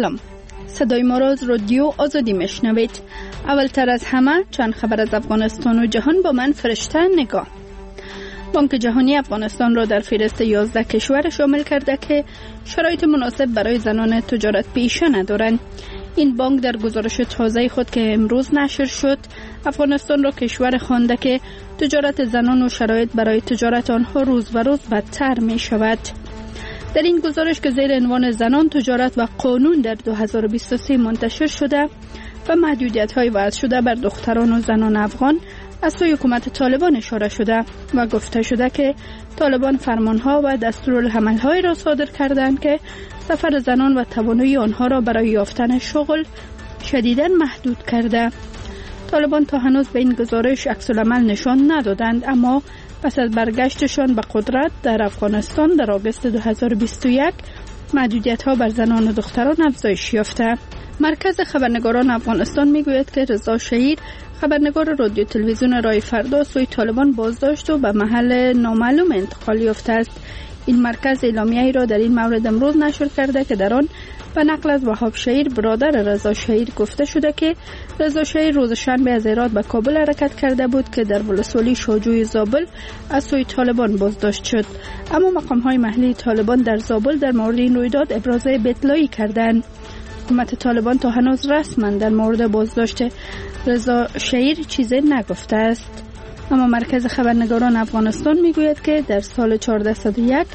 سلام، صدای ما را از رادیو آزادی میشنوید. اولتر از همه چند خبر از افغانستان و جهان با من فرشته نگاه. بانک جهانی افغانستان را در فهرست 11 کشور شامل کرده که شرایط مناسب برای زنان تجارت پیشه ندارند. این بانک در گزارش تازه خود که امروز نشر شد، افغانستان را کشور خوانده که تجارت زنان و شرایط برای تجارت آنها روز به روز بدتر می شود. در این گزارش که زیر عنوان زنان، تجارت و قانون در 2023 منتشر شده و محدودیت‌های وضع شده بر دختران و زنان افغان از سوی حکومت طالبان اشاره شده و گفته شده که طالبان فرمانها و دستورالعمل‌هایی را صادر کردند که سفر زنان و توانایی آنها را برای یافتن شغل شدیداً محدود کرده. طالبان تا هنوز به این گزارش عکس‌العمل نشان ندادند، اما پس از برگشتشان به قدرت در افغانستان در آگوست 2021 محدودیت‌ها بر زنان و دختران افزایش یافته. مرکز خبرنگاران افغانستان میگوید که رضا شهیر، خبرنگار رادیو تلویزیون رای فردا، سوی طالبان بازداشت و به محل نامعلوم انتقال یافته است. این مرکز اعلامیه‌ای را در این مورد امروز نشر کرده که در آن به نقل از وهاب شهیر برادر رضا شهیر گفته شده که رضا شهیر روز شنبه از هرات به کابل حرکت کرده بود که در ولسوالی شاهجوی زابل از سوی طالبان بازداشت شد، اما مقام‌های محلی طالبان در زابل در مورد این رویداد ابراز بی‌اطلاعی کردند. حکومت طالبان تا هنوز رسما در مورد بازداشت رضا شهیر چیزی نگفته است، اما مرکز خبرنگاران افغانستان میگوید که در سال 1401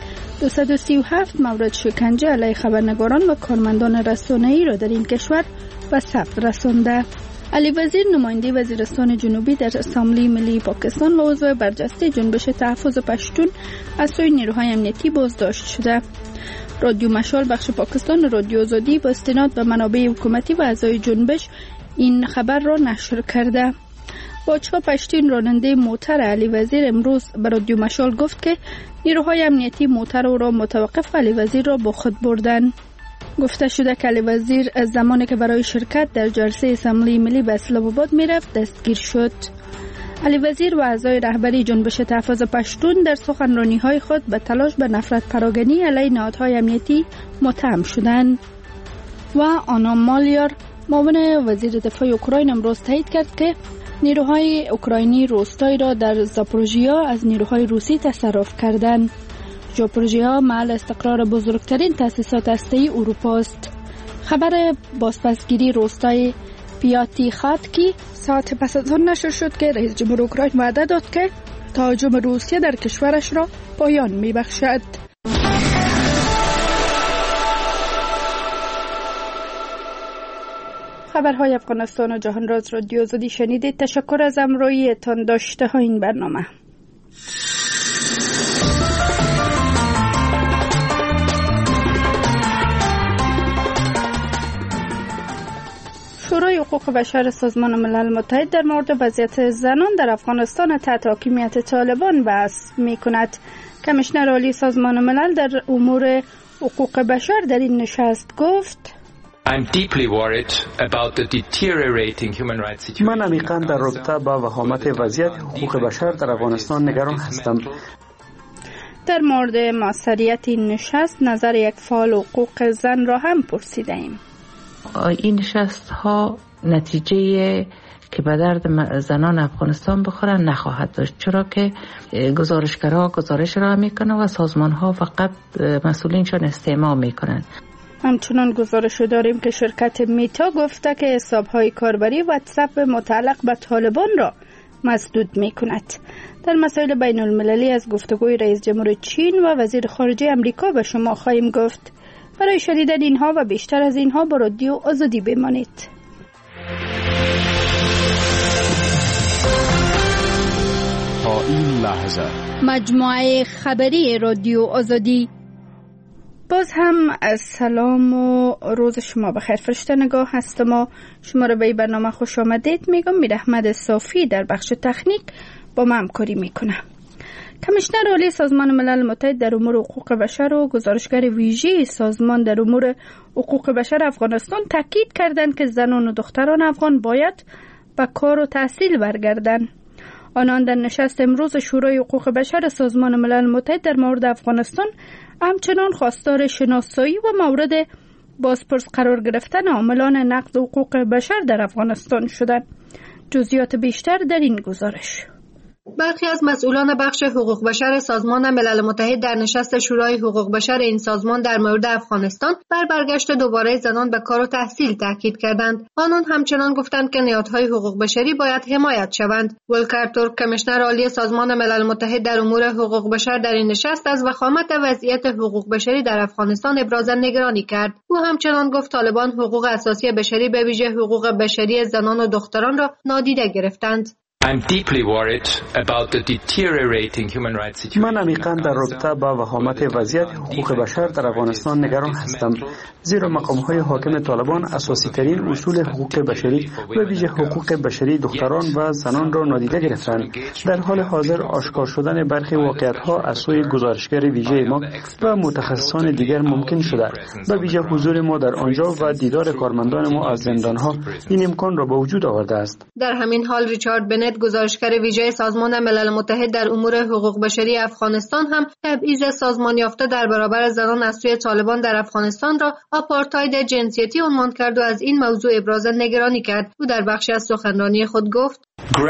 237 مورد شکنجه علیه خبرنگاران و کارمندان رسانه‌ای را در این کشور به ثبت رسانده. علی وزیر، نماینده وزیرستان جنوبی در اسامبلی ملی پاکستان و عضو برجسته جنبش تحفظ پشتون از سوی نیروهای امنیتی بازداشت شده. رادیو مشال بخش پاکستان رادیو آزادی با استناد به منابع حکومتی و اعضای جنبش این خبر را نشر کرده. باچا پشتین، راننده موتر علی وزیر، امروز به رادیو مشال گفت که نیروهای امنیتی موتر او را متوقف علی وزیر را با خود بردن. گفته شده که علی وزیر از زمانی که برای شرکت در جلسه اسامبلی ملی به اسلام آباد میرفت دستگیر شد. علی وزیر و اعضای رهبری جنبش تحفظ پشتون در سخنرانی‌های خود به تلاش به نفرت پراگنی علیه نهادهای امنیتی متهم شدند. و آنا مالیار، معاون وزیر دفاع اوکراین، امروز تایید کرد که نیروهای اوکراینی روستایی را در زاپوروژیا از نیروهای روسی تصرف کردند. زاپوروژیا محل استقرار بزرگترین تأسیسات هسته‌ای اروپا است. خبر بازپسگیری روستای پیاتی خاتکی ساعت پس از آن نشر شد که رئیس جمهور اوکراین وعده داد که تهاجم روسیه در کشورش را پایان می‌بخشد. خبرهای افغانستان و جهان را از رادیو آزادی شنیدید. تشکر از همراهیتان داشته ها این برنامه. شورای حقوق بشر سازمان ملل متحد در مورد وضعیت زنان در افغانستان تحت حاکمیت طالبان بحث می‌کند. کمیشنر عالی سازمان ملل در امور حقوق بشر در این نشست گفت: من عمیقاً در رابطه با وخامت وضعیت حقوق بشر در افغانستان نگران هستم. در مورد موثریت این نشست نظر یک فعال حقوق زن را هم پرسیدیم. این نشست ها نتیجه که به درد زنان افغانستان بخورن نخواهد داشت، چرا که گزارشگرها گزارش را میکنن و سازمان ها فقط مسئولینشان استماع میکنن. همچنان گزارش داریم که شرکت میتا گفته که حساب‌های کاربری واتساپ متعلق به طالبان را مسدود می‌کند. در مسائل بین المللی از گفتگوی رئیس جمهور چین و وزیر خارجه امریکا به شما خواهیم گفت. برای شنیدن اینها و بیشتر از اینها با رادیو آزادی بمانید. تا این لحظه مجموعه خبری رادیو آزادی. باز هم از سلام و روز شما بخیر. فرشته نگاه هستم و شما را به این برنامه خوش آمدید میگم. میر احمد صافی در بخش تکنیک با من همکاری میکنه. کمیشنر عالی سازمان ملل متحد در امور حقوق بشر و گزارشگر ویژه سازمان در امور حقوق بشر افغانستان تاکید کردند که زنان و دختران افغان باید به کار و تحصیل برگردند. آنان در نشست امروز شورای حقوق بشر سازمان ملل متحد در مورد افغانستان همچنان خواستار شناسایی و مورد بازپرس قرار گرفتن عاملان نقض حقوق بشر در افغانستان شدند. جزئیات بیشتر در این گزارش. برخی از مسئولان بخش حقوق بشر سازمان ملل متحد در نشست شورای حقوق بشر این سازمان در مورد افغانستان بر برگشت دوباره زنان به کار و تحصیل تاکید کردند. آنان همچنان گفتند که نهادهای حقوق بشری باید حمایت شوند. ولکر تورک، کمیشنر عالی سازمان ملل متحد در امور حقوق بشر در این نشست از وخامت وضعیت حقوق بشری در افغانستان ابراز نگرانی کرد. او همچنان گفت طالبان حقوق اساسی بشری به ویژه حقوق بشری زنان و دختران را نادیده گرفتند. من عمیقاً در رابطه با وخامت وضعیت حقوق بشر در افغانستان نگران هستم، زیرا مقام‌های حاکم طالبان اساسی ترین اصول حقوق بشری و ویژه حقوق بشری دختران و زنان را نادیده گرفتند. در حال حاضر آشکار شدن برخی واقعیت‌ها از سوی گزارشگر ویژه ما و متخصصان دیگر ممکن شده. به ویژه حضور ما در آنجا و دیدار کارمندان ما از زندان‌ها این امکان را به وجود آورده است. در همین حال ریچارد بنت، گزارشگر ویژه سازمان ملل متحد در امور حقوق بشری افغانستان، هم تبعیض سازمان یافته در برابر زنان از سوی طالبان در افغانستان را آپارتاید جنسیتی عنوان کرد و از این موضوع ابراز نگرانی کرد. او در بخشی از سخنرانی خود گفت: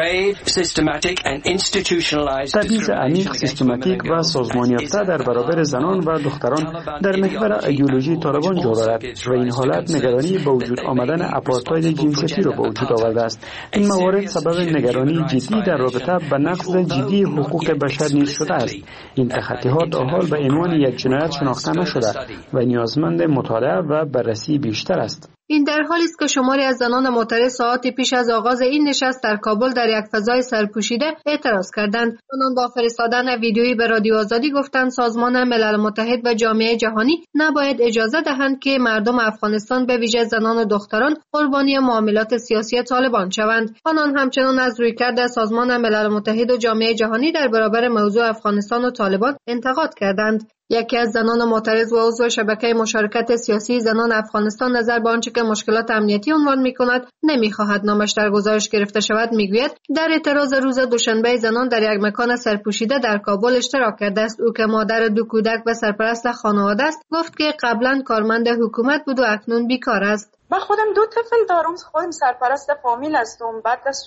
تبعیض عمیق، سیستماتیک و سازمان یافته در برابر زنان و دختران در محور ایدئولوژی طالبان جا دارد و این حالت نگرانی به وجود آمدن آپارتاید جنسیتی را به وجود آورده است. این موارد سبب نگرانی جدی در رابطه با نقض جدی حقوق بشر نیز شده است. این تخطی‌ها تا حال به عنوان یک جنایت شناخته نشده و نیازمند مطالعه و بررسی بیشتر است. این در حالی است که شماری از زنان معترض ساعاتی پیش از آغاز این نشست در کابل در یک فضای سرپوشیده اعتراض کردند. آنان با فرستادن ویدیویی به رادیو آزادی گفتند سازمان ملل متحد و جامعه جهانی نباید اجازه دهند که مردم افغانستان به ویژه زنان و دختران قربانی معاملات سیاسی طالبان شوند. آنان همچنان از رویکرد سازمان ملل متحد و جامعه جهانی در برابر موضوع افغانستان و طالبان انتقاد کردند. یکی از زنان معترض و عضو شبکه مشارکت سیاسی زنان افغانستان نظر به آنچه که مشکلات امنیتی عنوان می‌کند نمی‌خواهد نامش در گزارش گرفته شود می‌گوید در اعتراض روز دوشنبه زنان در یک مکان سرپوشیده در کابل اشتراک کرده است. او که مادر 2 کودک و سرپرست خانواده است گفت که قبلا کارمند حکومت بود و اکنون بیکار است. من خودم 2 طفل دارم، خودم سرپرست فامیل هستم. بعد از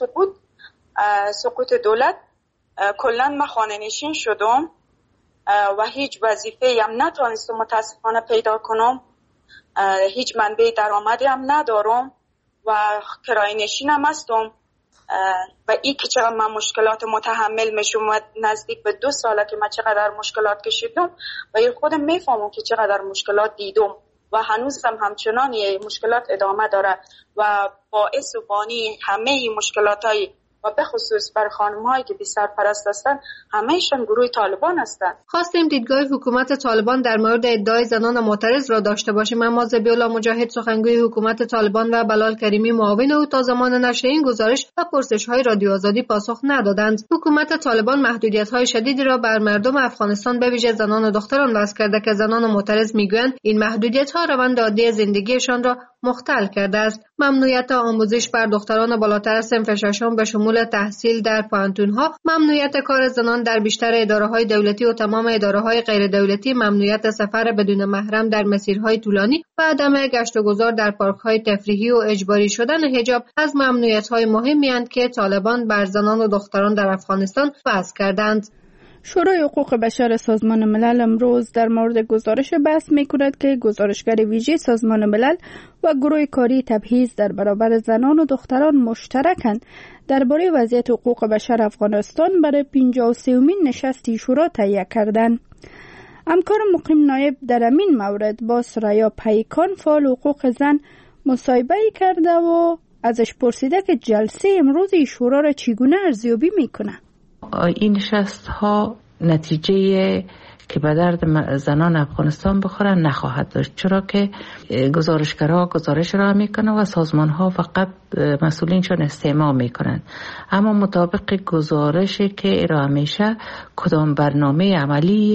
سقوط دولت کلا من خانه‌نشین شدم و هیچ وظیفه‌ای هم نتونستم متاسفانه پیدا کنم. هیچ منبع درآمدی هم ندارم و کرایه نشینم هستم و این که چقدر من مشکلات متحمل میشم و نزدیک به 2 ساله که من چقدر مشکلات کشیدم و خودم میفهمم که چقدر مشکلات دیدم و هنوزم همچنان یه مشکلات ادامه داره و باعث و بانی همه این مشکلاتای و به خصوص بر خانم‌هایی که بی سرپرست هستند همه‌شان گروه طالبان هستند. خواستیم دیدگاه حکومت طالبان در مورد ادعای زنان معترض را داشته باشیم، اما ذبیح‌الله مجاهد سخنگوی حکومت طالبان و بلال کریمی معاون او تا زمان نشر این گزارش و پرسش‌های رادیو آزادی پاسخ ندادند. حکومت طالبان محدودیت‌های شدیدی را بر مردم افغانستان به ویژه زنان و دختران وضع کرده که زنان معترض می‌گویند این محدودیت‌ها روند عادی زندگیشان را مختل کرده است. ممنوعیت آموزش بر دختران بالاتر از صنف ششم به شمول تحصیل در پانتون‌ها، ممنوعیت کار زنان در بیشتر اداره‌های دولتی و تمام اداره‌های غیر دولتی، ممنوعیت سفر بدون محرم در مسیرهای طولانی و عدم گشت و گذار در پارک‌های تفریحی و اجباری شدن حجاب از ممنوعیت‌های مهمی اند که طالبان بر زنان و دختران در افغانستان وضع کردند. شورای حقوق بشر سازمان ملل امروز در مورد گزارش بحث می‌کند که گزارشگر ویژه سازمان ملل و گروه کاری تبعیض در برابر زنان و دختران مشترکاً درباره وضعیت حقوق بشر افغانستان برای 53مین نشست شورا تهیه کردند. همکار مقیم نایب در این مورد با سریا پیکان فعال حقوق زن مصاحبه کرده و ازش پرسیده که جلسه امروز شورا را چگونه ارزیابی می‌کند. این نشست ها نتیجه که به درد زنان افغانستان بخوره نخواهد داشت، چرا که گزارشگرها گزارش را میکنن و سازمان ها فقط مسئولینشان استماع میکنن، اما مطابق گزارشی که ارائه میشه کدام برنامه عملی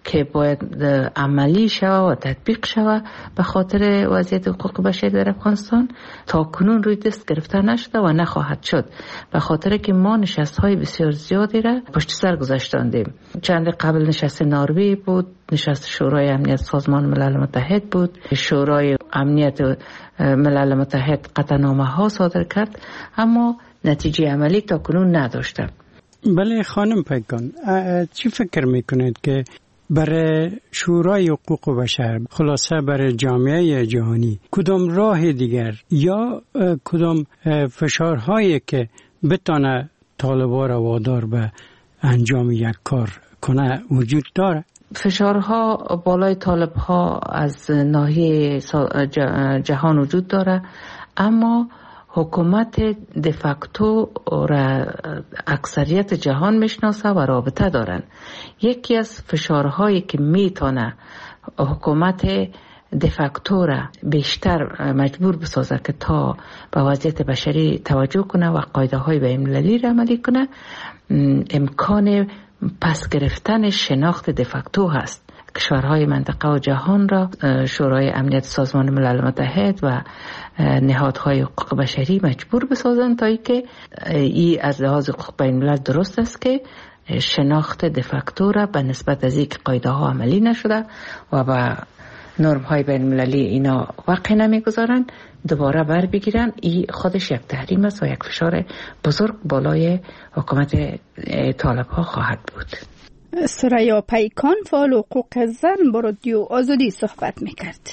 که باید عملی شود و تطبیق شود به خاطر وضعیت حقوق بشر در افغانستان تا کنون روی دست گرفته نشده و نخواهد شد، به خاطر که ما نشست‌های بسیار زیادی را پشت سر گذاشتاندیم. چند قبل نشست ناروی بود، نشست شورای امنیت سازمان ملل متحد بود، شورای امنیت ملل متحد قطعنامه ها صادر کرد، اما نتیجه عملی تا کنون نداشته. بله خانم پیکان، چی فکر میکنید که برای شورای حقوق بشر، خلاصه برای جامعه جهانی، کدام راه دیگر یا کدام فشارهایی که بتانه طالبان را وادار به انجام یک کار کنه وجود داره؟ فشارها بالای طالبها از ناحیه جهان وجود داره، اما حکومت دفاکتو را اکثریت جهان میشناسه و رابطه دارن. یکی از فشارهایی که میتونه حکومت دفاکتو را بیشتر مجبور بسازه که تا به وضعیت بشری توجه کنه و قاعده های بین‌المللی را عملی کنه، امکان پس گرفتن شناخت دفاکتو هست. کشورهای منطقه و جهان را شورای امنیت سازمان ملل متحد و نهادهای حقوق بشری مجبور بسازند تا اینکه این از لحاظ حقوق بین‌الملل درست است که شناخت دفاکتو را به نسبت از اینکه قاعده ها عملی نشده و به نرم های بین‌المللی اینا وقع نمیگذارند دوباره بر بگیرن. این خودش یک تحریم است و یک فشار بزرگ بالای حکومت طالب ها خواهد بود. ثریا پیکان، فعال حقوق زن، با رادیو آزادی صحبت میکرد.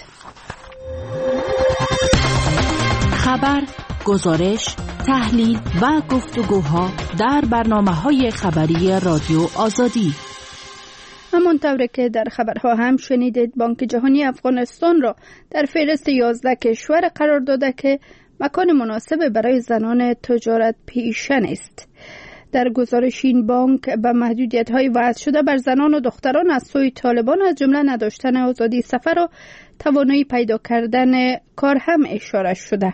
خبر، گزارش، تحلیل و گفتگوها در برنامه‌های خبری رادیو آزادی. همانطور که در خبرها هم شنیدید، بانک جهانی افغانستان را در فهرست 11 کشور قرار داده که مکان مناسب برای زنان تجارت پیشه نیست. در گزارش این بانک به محدودیت‌های وضع شده بر زنان و دختران از سوی طالبان از جمله نداشتن آزادی سفر و توانایی پیدا کردن کار هم اشاره شده.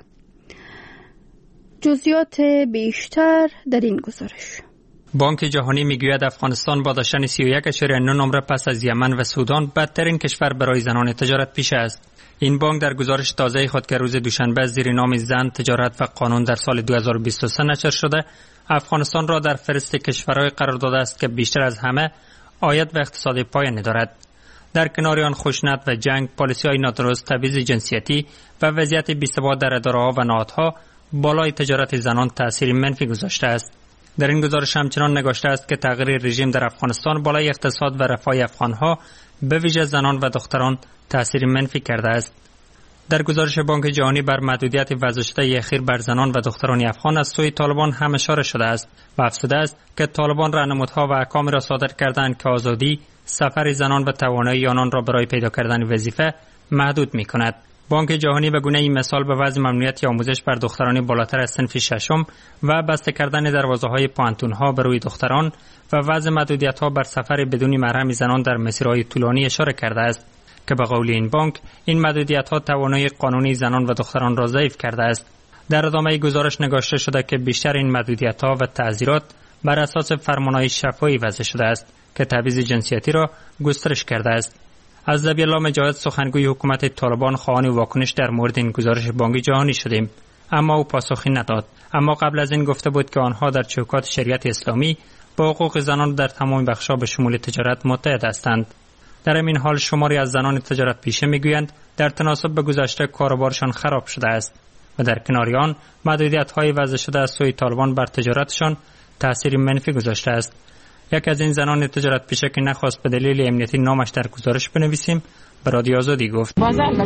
جزئیات بیشتر در این گزارش. بانک جهانی میگوید افغانستان با داشتن 31.9 نمره پس از یمن و سودان بدترین کشور برای زنان تجارت پیشه است. این بانک در گزارش تازه خود که روز دوشنبه زیر نام زن، تجارت و قانون در سال 2023 نشر شده، افغانستان را در فهرست کشورهای قرار داده است که بیشتر از همه عاید و اقتصاد پایانی دارد. در کنار آن خشونت و جنگ، پالیسی‌های نادرست، تبعیض جنسیتی و وضعیت بی‌ثبات در اداره‌ها و نهادها بالای تجارت زنان تأثیر منفی گذاشته است. در این گزارش همچنان نگاشته است که تغییر رژیم در افغانستان بالای اقتصاد و رفاه افغانها به ویژه زنان و دختران تأثیر منفی کرده است. در گزارش بانک جهانی بر محدودیت وضع شده اخیر بر زنان و دختران افغان از سوی طالبان هم اشاره شده است و افزوده است که طالبان راهنمودها و احکامی را صادر کردند که آزادی سفر زنان و توانایی آنان را برای پیدا کردن وظیفه محدود می‌کند. بانک جهانی به گونه این مثال به وضع ممنوعیت آموزش بر دختران بالاتر از صنف ششم و بسته کردن دروازه‌های پانتون‌ها بر روی دختران و وضع محدودیت‌ها بر سفر بدون محرم زنان در مسیرهای طولانی اشاره کرده است که به قول این بانک این محدودیت‌ها توانایی قانونی زنان و دختران را ضعیف کرده است. در ادامه گزارش نگاشته شده که بیشتر این محدودیت‌ها و تعزیرات بر اساس فرمان‌های شفاهی وضع شده است که تبعیض جنسیتی را گسترش کرده است. از ذبیح‌الله مجاهد، سخنگوی حکومت طالبان، خواهان واکنش در مورد این گزارش بانک جهانی شدیم، اما او پاسخی نداد. اما قبل از این گفته بود که آنها در چوکات شریعت اسلامی با حقوق زنان در تمام بخش‌ها به شمول تجارت متحد هستند. در این حال شماری از زنان تجارت پیشه میگویند در تناسب به گذشته کاروبارشان خراب شده است و در کنار آن محدودیت‌های وضع شده از سوی طالبان بر تجارتشان تأثیر منفی گذاشته است. یک از این زنان تجارت پیشه که نخواست به دلیل امنیتی نامش در گزارش بنویسیم، به رادیو آزادی گفت: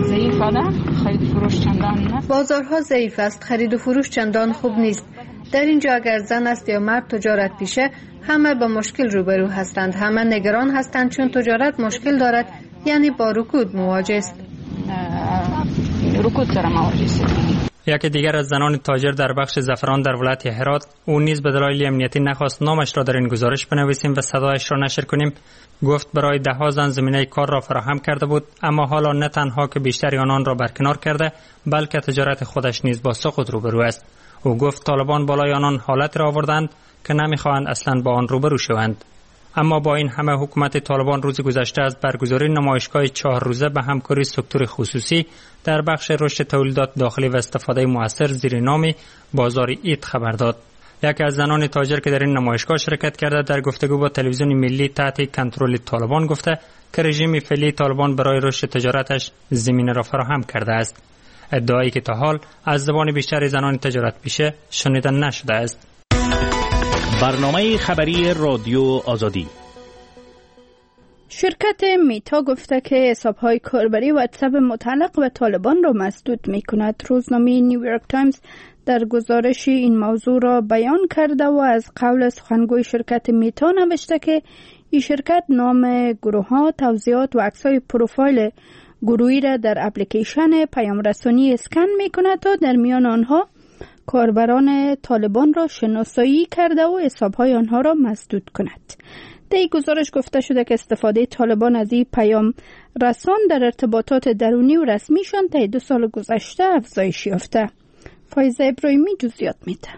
بازارها ضعیف است، خرید و فروش چندان خوب نیست. در اینجا اگر زن است یا مرد تجارت پیشه، همه با مشکل روبرو هستند. همه نگران هستند چون تجارت مشکل دارد، یعنی با رکود مواجه است. یکی دیگر از زنان تاجر در بخش زعفران در ولایت هرات، او نیز به دلایل امنیتی نخواست نامش را در این گزارش بنویسیم و صدایش را نشر کنیم، گفت برای ده‌ها زن زمینه کار را فراهم کرده بود، اما حالا نه تنها که بیشتری آنان را برکنار کرده، بلکه تجارت خودش نیز با سقوط روبرو است. او گفت طالبان بالای آنان حالت را آوردند که نمیخواهند اصلا با آن روبرو شوند. اما با این همه حکومت طالبان روز گذشته از برگزاری نمایشگاه 4 روزه به همکاری سکتور خصوصی در بخش رشد تولیدات داخلی و استفاده مؤثر زیر نام بازار ایت خبر داد. یکی از زنان تاجر که در این نمایشگاه شرکت کرده در گفتگو با تلویزیون ملی تحت کنترل طالبان گفته که رژیم فعلی طالبان برای رشد تجارتش زمینه را فراهم کرده است. ادعایی که تا حال از زبان بیشتر زنان تجارت پیشه شنیده نشده است. برنامه خبری رادیو آزادی. شرکت میتا گفته که حساب‌های کاربری واتساپ متعلق به طالبان را مسدود می‌کند. روزنامه نیویورک تایمز در گزارش این موضوع را بیان کرده و از قول سخنگوی شرکت میتا نوشته که این شرکت نام گروه‌ها، توضیحات و عکس‌های پروفایل گروهی را در اپلیکیشن پیام رسانی اسکن می‌کند تا در میان آنها کاربران طالبان را شناسایی کرده و حساب‌های آنها را مسدود کند. در این گزارش گفته شده که استفاده طالبان از این پیام رسان در ارتباطات درونی و رسمیشان طی 2 سال گذشته افزایش یافته. فایزه ابراهیمی جزئیات میده.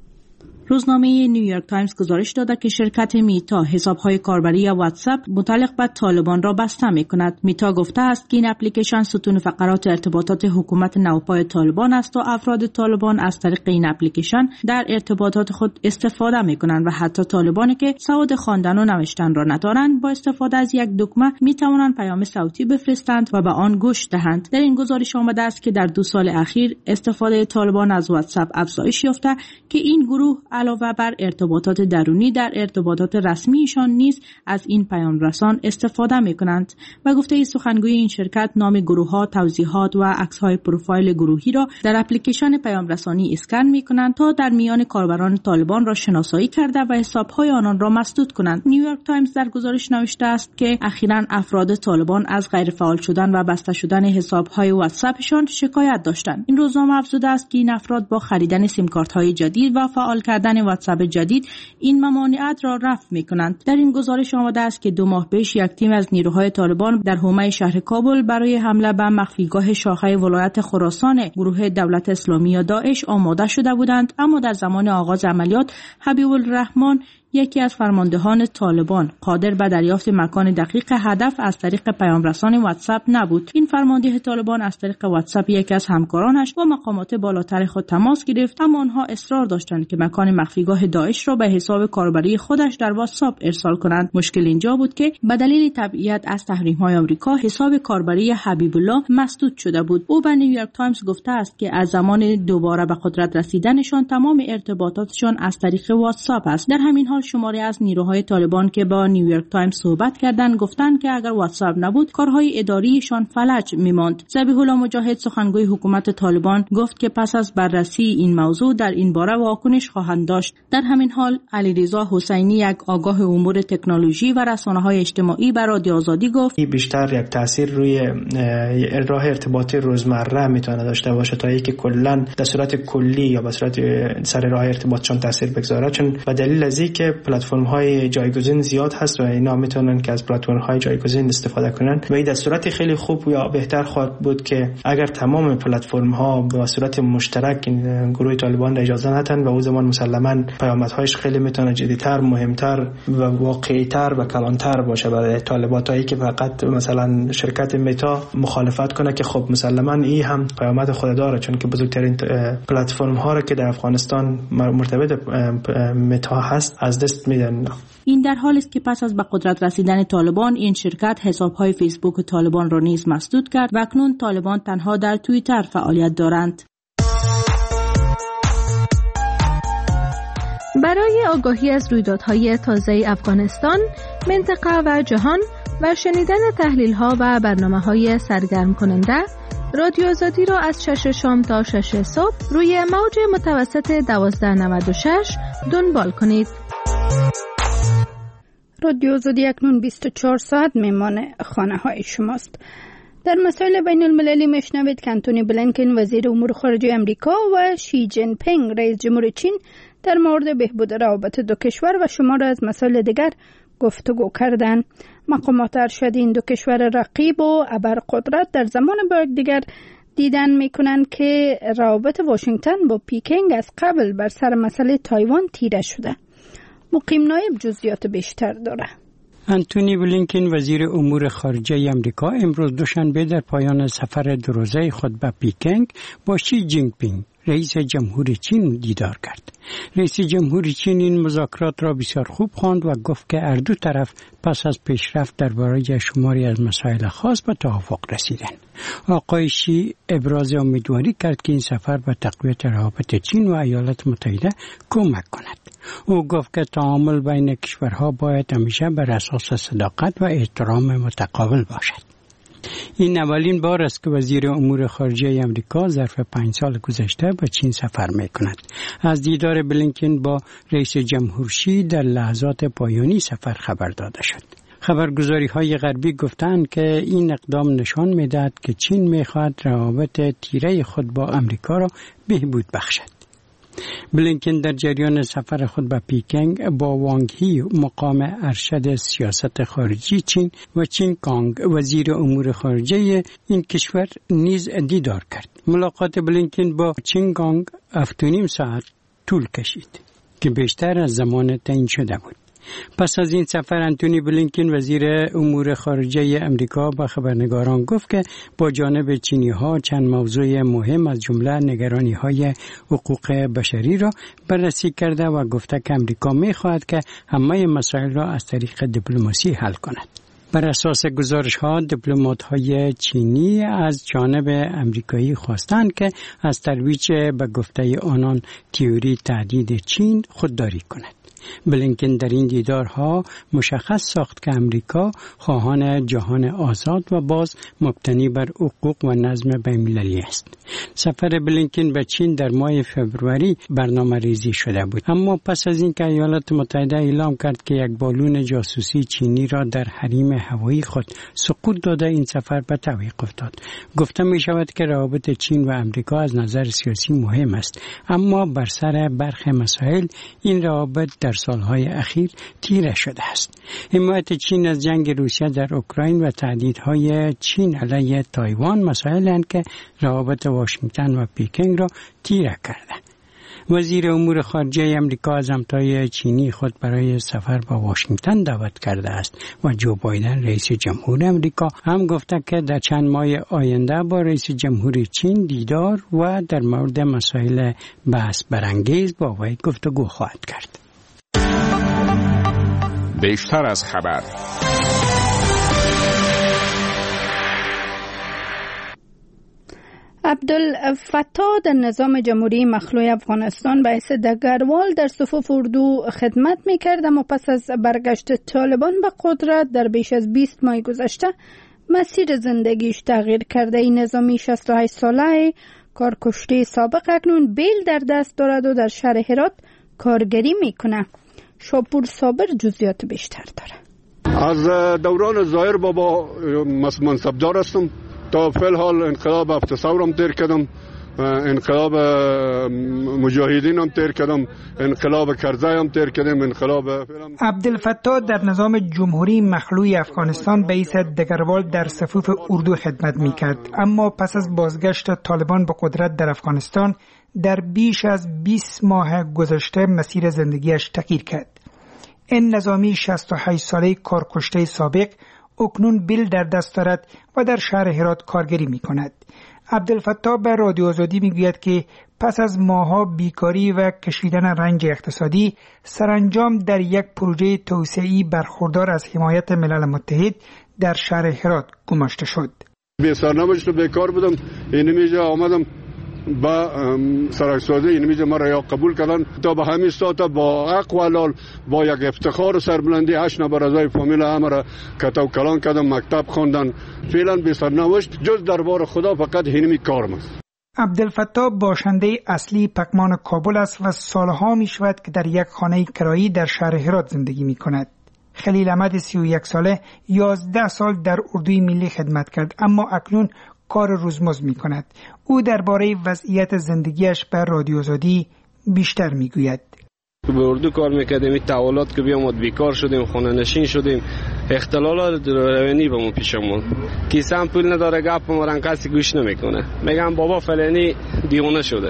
روزنامه نیویورک تایمز گزارش داده که شرکت میتا حساب‌های کاربری واتساپ متعلق به طالبان را بسته می‌کند. میتا گفته است که این اپلیکیشن ستون فقرات ارتباطات حکومت نوپای طالبان است و افراد طالبان از طریق این اپلیکیشن در ارتباطات خود استفاده می‌کنند و حتی طالبانی که سواد خواندن و نوشتن را ندارند با استفاده از یک دکمه می‌توانند پیام صوتی بفرستند و به آن گوش دهند. در این گزارش آمده است که در 2 سال اخیر استفاده طالبان از واتساپ افزایش یافته که این گروه علاوه بر ارتباطات درونی در ارتباطات رسمیشان نیز از این پیام رسان استفاده می‌کنند. و گفته سخنگوی این شرکت نام گروه‌ها، توضیحات و عکس‌های پروفایل گروهی را در اپلیکیشن پیام رسانی اسکن می‌کنند تا در میان کاربران طالبان را شناسایی کرده و حساب‌های آنان را مسدود کنند. نیویورک تایمز در گزارش نوشته است که اخیراً افراد طالبان از غیرفعال شدن و بسته شدن حساب‌های واتساپشان شکایت داشتند. این روزنامه افزوده است که این افراد با خریدن سیم کارت‌های جدید و فعال کردن واتساپ جدید این ممانعت را رفع می‌کنند. در این گزارش آمده است که 2 ماه پیش یک تیم از نیروهای طالبان در حومه شهر کابل برای حمله به مخفیگاه شاخه ولایت خراسان گروه دولت اسلامی یا داعش آماده شده بودند، اما در زمان آغاز عملیات حبیب الرحمن یکی از فرماندهان طالبان قادر به دریافت مکان دقیق هدف از طریق پیام رسان واتساپ نبود. این فرمانده طالبان از طریق واتساپ یکی از همکارانش با مقامات بالاتر خود تماس گرفت، اما آنها اصرار داشتند که مکان مخفیگاه داعش را به حساب کاربری خودش در واتساپ ارسال کنند. مشکل اینجا بود که به دلیل تبعیت از تحریم‌های آمریکا حساب کاربری حبیب الله مسدود شده بود. او به نیویورک تایمز گفته است که از زمان دوباره به قدرت رسیدنشان تمام ارتباطاتشان از طریق واتساپ است. در همین حال شماری از نیروهای طالبان که با نیویورک تایمز صحبت کردند گفتند که اگر واتساپ نبود کارهای اداریشان فلج می‌ماند. ذبیح الله مجاهد سخنگوی حکومت طالبان گفت که پس از بررسی این موضوع در این باره واکنش خواهند داشت. در همین حال علیرضا حسینی یک آگاه امور تکنولوژی و رسانه‌های اجتماعی بر رادیو آزادی گفت بیشتر یک تاثیر روی راه ارتباطی روزمره میتونه داشته باشه تا اینکه کلا در صورت کلی یا به صورت سر راه ارتباطشون تاثیر بگذاره، چون به دلیل از اینکه پلتفرم‌های جایگزین زیاد هست و اینا میتونن که از پلتفرم‌های جایگزین استفاده کنن و این در صورت خیلی خوب یا بهتر خواهد بود که اگر تمام پلتفرم‌ها به صورت مشترک گروه طالبان اجازه ندن و او زمان مسلماً پیامدهایش خیلی میتونه جدی‌تر، مهمتر و واقعی‌تر و کلانتر باشه برای طالباتایی که فقط مثلا شرکت متا مخالفت کنه که خب مسلماً این هم پیامد خود داره، چون که بزرگترین پلتفرم‌ها را که در افغانستان مرتبط متا هست از دست میدن. این در حالی است که پس از به قدرت رسیدن طالبان این شرکت حساب‌های فیسبوک طالبان را نیز مسدود کرد و اکنون طالبان تنها در توییتر فعالیت دارند. برای آگاهی از رویدادهای تازه افغانستان، منطقه و جهان و شنیدن تحلیل‌ها و برنامه‌های سرگرم کننده، رادیو آزادی را از 6 شام تا 6 صبح روی موج متوسط 1296 دنبال کنید. رادیو آزادی اکنون 24 ساعت میمان خانه های شماست. در مسائل بین المللی میشنوید که انتونی بلینکن وزیر امور خارجه امریکا و شی جین پینگ رئیس جمهور چین در مورد بهبود روابط دو کشور و شمار از مسائل دیگر گفتگو کردند. مقامات ارشد این دو کشور رقیب و ابرقدرت در زمان با یکدیگر دیدن میکنند که روابط واشنگتن با پیکینگ از قبل بر سر مسئله تایوان تیره شده. مقیم نایب جزئیات بیشتر داره. انتونی بلینکن وزیر امور خارجه آمریکا امروز دوشنبه در پایان سفر دو-روزه خود به پکینگ با شی جین پینگ رئیس جمهور چین دیدار کرد. رئیس جمهور چین این مذاکرات را بسیار خوب خواند و گفت که هر دو طرف پس از پیشرفت درباره شماری از مسائل خاص به توافق رسیدند. آقای شی ابراز امیدواری کرد که این سفر به تقویت روابط چین و ایالات متحده کمک کند. او گفت که تعامل بین کشورها باید همیشه بر اساس صداقت و احترام متقابل باشد. این اولین بار است که وزیر امور خارجه آمریکا ظرف 5 سال گذشته به چین سفر می‌کند. از دیدار بلینکن با رئیس جمهور شی در لحظات پایانی سفر خبر داده شد. خبرگزاری‌های غربی گفتند که این اقدام نشان می‌دهد که چین می‌خواهد روابط تیره خود با آمریکا را بهبود بخشد. بلینکن در جریان سفر خود به پکینگ با وانگ هی مقام ارشد سیاست خارجی چین و چین کانگ وزیر امور خارجه این کشور نیز دیدار کرد. ملاقات بلینکن با چین کانگ 7.5 ساعت طول کشید که بیشتر از زمان تعیین شده بود. پس از این سفر انتونی بلینکن وزیر امور خارجه امریکا به خبرنگاران گفت که با جانب چینی ها چند موضوع مهم از جمله نگرانی های حقوق بشری را بررسی کرده و گفته که امریکا می خواهد که همه مسائل را از طریق دیپلماسی حل کند. بر اساس گزارش ها دیپلمات های چینی از جانب امریکایی خواستند که از ترویج به گفته آنان تئوری تهدید چین خودداری کند. بلینکن در این دیدارها مشخص ساخت که امریکا خواهان جهان آزاد و باز مبتنی بر حقوق و نظم بین‌المللی است. سفر بلینکن به چین در ماه فوریه برنامه ریزی شده بود، اما پس از اینکه ایالات متحده اعلام کرد که یک بالون جاسوسی چینی را در حریم هوایی خود سقوط داده، این سفر به تعویق افتاد. گفته می شود که روابط چین و امریکا از نظر سیاسی مهم است، اما بر سر برخی مسائل این روابط در سالهای اخیر تیره شده است. حمایت چین از جنگ روسیه در اوکراین و تهدیدهای چین علیه تایوان مسائلند که روابط واشنگتن و پکینگ را تیره کرده. وزیر امور خارجه امریکا از همتای چینی خود برای سفر به واشنگتن دعوت کرده است و جو بایدن رئیس جمهور امریکا هم گفته که در چند ماه آینده با رئیس جمهور چین دیدار و در مورد مسائل بحث برانگیز با وی گفتگو خواهد کرد. بیشتر از خبر. عبدالفتاح در نظام جمهوری مخلوع افغانستان به حیث دگروال در صفوف اردو خدمت می‌کرد، اما پس از برگشت طالبان به قدرت در بیش از 20 ماه گذشته مسیر زندگیش تغییر کرده. این نظامی 68 ساله کارکشته سابق اکنون بیل در دست دارد و در شهر هرات کارگری میکنه. شاپور صابر جزئیات بیشتر داره. از دوران ظاهر بابا منصبدار هستم تا فی الحال انقلاب هفت ثورم تیر کردم، انقلاب مجاهدین هم تیر کردم، انقلاب کرزی هم تیر کردم، انقلاب عبدالفتاح در نظام جمهوری مخلوع افغانستان به حیث دگروال در صفوف اردو خدمت میکرد، اما پس از بازگشت طالبان به قدرت در افغانستان در بیش از 20 ماه گذشته مسیر زندگیش تغییر کرد. این نظامی 68 ساله کارکشته سابق اکنون بیل در دست دارد و در شهر هرات کارگری می کند. عبدالفتاح به رادیو آزادی می گوید که پس از ماه‌ها بیکاری و کشیدن رنج اقتصادی سرانجام در یک پروژه توسعه‌ای برخوردار از حمایت ملل متحد در شهر هرات گماشته شد. بی سرنوشت و بیکار بودم، اینمیجا آمدم با سرکسازی اینمیجا مرا یا قبول کردن تا به همین ساعت با حق و حلال با یک افتخار و سربلندی 8 نفر اعضای فامیل همرا کتاب کلان کردم، مکتب خواندن. فعلا بی سرنوشت جز دربار خدا فقط اینمی کارم است. عبدالفتاح باشنده اصلی پکمان کابل است و سالها می شود که در یک خانه کرایی در شهر هرات زندگی می کند. خلیل احمد 31 ساله 11 سال در اردوی ملی خدمت کرد، اما اکنون کار روزمز می کند. او درباره وضعیت زندگیش بر رادیو آزادی بیشتر می گوید. به اردو کار میکردیم، این تحولات که بیامد بیکار شدیم، خانه نشین شدیم، اختلالات روانی به ما پیش آمد. کیسه هم پول نداره، گپ ما را کسی گوش نمیکنه. میگم بابا فلانی دیوانه شده،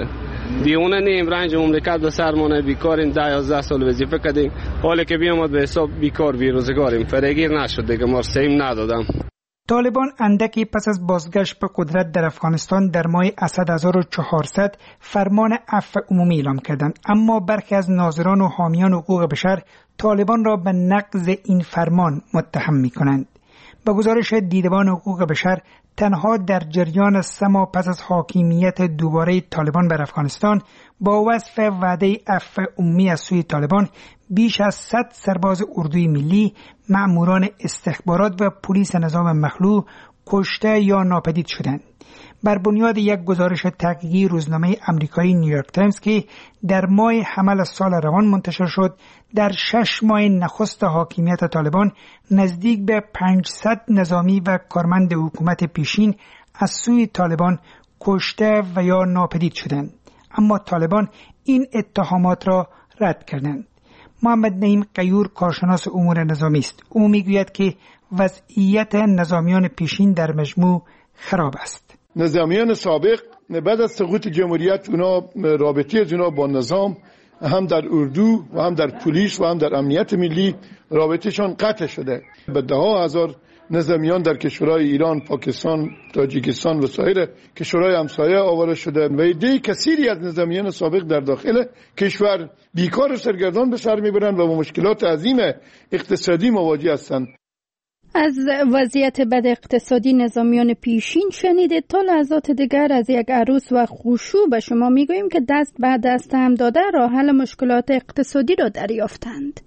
دیونه نیم رنج مملکت به سرمانه بیکاریم 10-11 سال وظیفه کردیم حالی که بیامد به حساب بیکار بیروزگاریم فریگیر نشد دیگه ما سیم ندادم. طالبان اندکی پس از بازگشت به قدرت در افغانستان در ماه اسد 1400 فرمان عفو عمومی اعلام کردند، اما برخی از ناظران و حامیان حقوق بشر طالبان را به نقض این فرمان متهم می‌کنند. به گزارش دیدبان حقوق بشر تنها در جریان 3 ماه پس از حاکمیت دوباره طالبان بر افغانستان با وصف وعده عفو عمومی از سوی طالبان بیش از 100 سرباز اردوی ملی، مأموران استخبارات و پلیس نظام مخلوع کشته یا ناپدید شدند. بر بنیاد یک گزارش تحقیقی روزنامه آمریکایی نیویورک تایمز که در ماه حمل سال روان منتشر شد، در 6 ماه نخست حاکمیت طالبان نزدیک به 500 نظامی و کارمند حکومت پیشین از سوی طالبان کشته و یا ناپدید شدند، اما طالبان این اتهامات را رد کردند. محمد نعیم قیور کارشناس امور نظامی است. او میگوید که وضعیت نظامیان پیشین در مجموع خراب است. نظامیان سابق بعد از سقوط جمهوریت رابطه از اونا با نظام هم در اردو و هم در پلیس و هم در امنیت ملی رابطهشان قطع شده. به 10,000 نظامیان در کشورهای ایران، پاکستان، تاجیکستان و سایر کشورهای همسایه آواره شده و عده کثیری از نظامیان سابق در داخل کشور بیکار و سرگردان به سر میبرند و با مشکلات عظیم اقتصادی مواجه هستند. از وضعیت بد اقتصادی نظامیان پیشین شنیده. تا لحظات دیگر از یک عروس و خشوع به شما میگوییم که دست به دست هم داده راه حل مشکلات اقتصادی را دریافتند.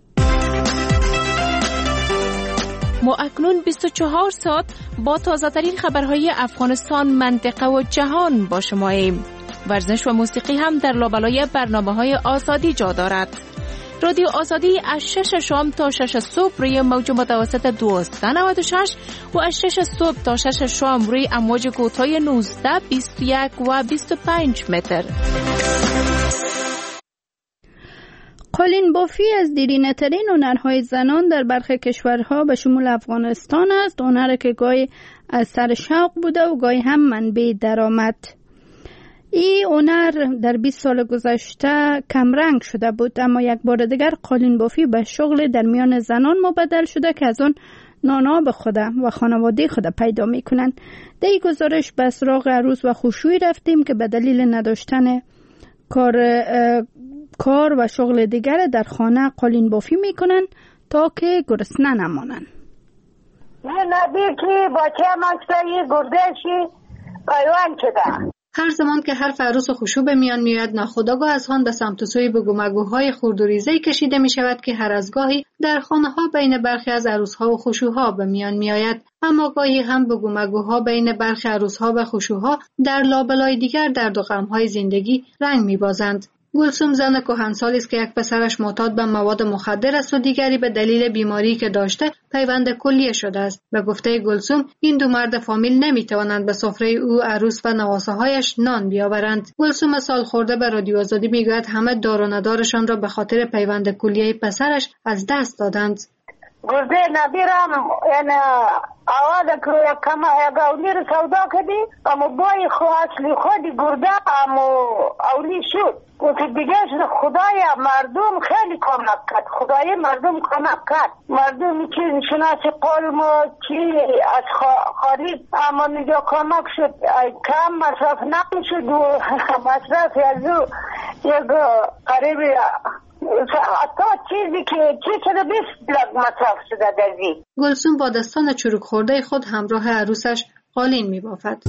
ما اکنون 24 ساعت با تازه‌ترین خبرهای افغانستان، منطقه و جهان با شماییم. ورزش و موسیقی هم در لابلای برنامه‌های آزادی جا دارد. رادیو آزادی از 6 شام تا 6 صبح روی موج متوسط 1296 و از 6 صبح تا 6 شام روی امواج کوتاه 19، 21 و 25 متر. قالین بافی از دیرینه ترین هنرهای زنان در برخی کشورها به شمول افغانستان است. هنری که گاهی از سر شوق بوده و گاهی هم منبع درآمد. این هنر در 20 سال گذشته کمرنگ شده بود، اما یک بار دیگر قالین بافی به شغل در میان زنان مبدل شده که از آن نانا به خود و خانواده خود پیدا می کنند. در این گزارش به سراغ عروس و خشوعی رفتیم که به دلیل نداشتن کار و شغل دیگر در خانه قالین بافی می کنند تا که گرسنه نمانند. نبی که با چه مکتایی گردشی پیوان شده. هر زمان که حرف عروس و خشوع به میان میاد، ناخودآگاه از آن به سمت و سوی بگومگوهای خرد و ریزه‌ای کشیده می شود که هر از گاهی در خانه ها بین برخی از عروس‌ها و خشوع‌ها به میان می آید، اما گاهی هم بگومگوها بین برخی عروس‌ها و خشوع‌ها در لابلای دیگر درد و غم‌های زندگی رنگ می‌بازند. گلسوم زن کهنسالی است که یک پسرش معتاد به مواد مخدر است و دیگری به دلیل بیماری که داشته پیوند کلیه شده است. به گفته گلسوم، این دو مرد فامیل نمیتوانند به سفره او، عروس و نواسه‌هایش نان بیاورند. گلسوم سال خورده به رادیو آزادی میگوید همه دار و ندارشان را به خاطر پیوند کلیه پسرش از دست دادند. گرده نبیرم یعنی آواز که کم اولی رو سودا کردی اما بای خو اصلی خودی گرده اما اولی شد و دیگه خدای مردم خیلی کمک کرد. خدای مردم کمک کرد. مردم که شناسی قلم و چی از خارج اما نجا کمک شد. کم مصرف نمیشد و مصرف از او یک قریب حتی چیزی که چی شده 20 لگ مصرف شده درزی. گلسوم با دستان چروک خورده خود همراه عروسش قالین می بافد.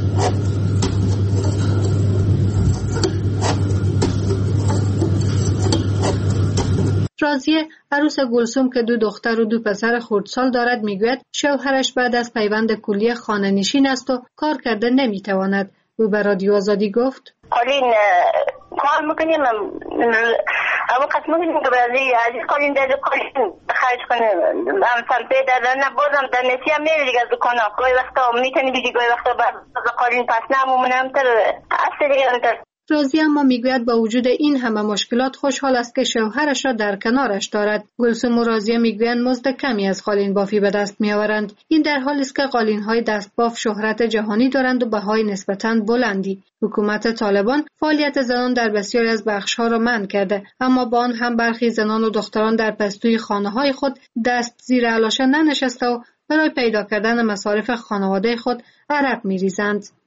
راضیه عروس گلسوم که 2 دختر و 2 پسر خردسال دارد میگوید شوهرش بعد از پیوند کلیه خانه نشین است و کار کرده نمیتواند. او به رادیو آزادی گفت قالین کار میکنیم اما قسم میکنیم که برای عزیز قالین در قالین خرج کنیم همسان پیدا دارن بازم در نسی هم میره دیگه از دکان ها گاهی وقتا میتونی بیدی گاهی وقتا قالین پس نمومنم تر اصل دیگه همتر. راضی اما میگوید با وجود این همه مشکلات خوشحال است که شوهرش را در کنارش دارد. گلسوم و راضیه میگویند مزد کمی از قالین بافی به دست میآورند. این در حالی است که قالین‌های دستباف شهرت جهانی دارند و بهای نسبتاً بلندی. حکومت طالبان فعالیت زنان در بسیاری از بخش‌ها را منع کرده، اما با آن هم برخی زنان و دختران در پستوی خانه‌های خود دست زیر علاشه ننشسته و برای پیدا کردن مصارف خانواده خود عرق می‌ریزند.